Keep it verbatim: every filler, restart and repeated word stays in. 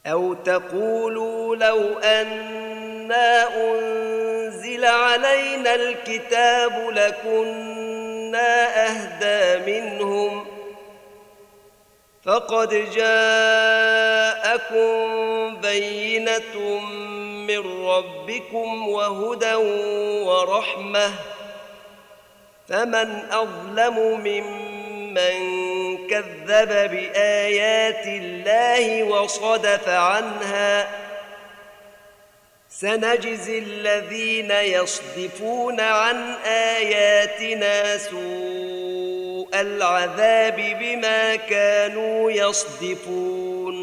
أو تقولوا لو أنا أنزل علينا الكتاب لكنا أهدى منهم فقد جاءكم بينة من ربكم وهدى ورحمة فمن أظلم ممن كذب بآيات الله وصدف عنها سنجزي الذين يصدفون عن آياتنا سوء العذاب بما كانوا يصدفون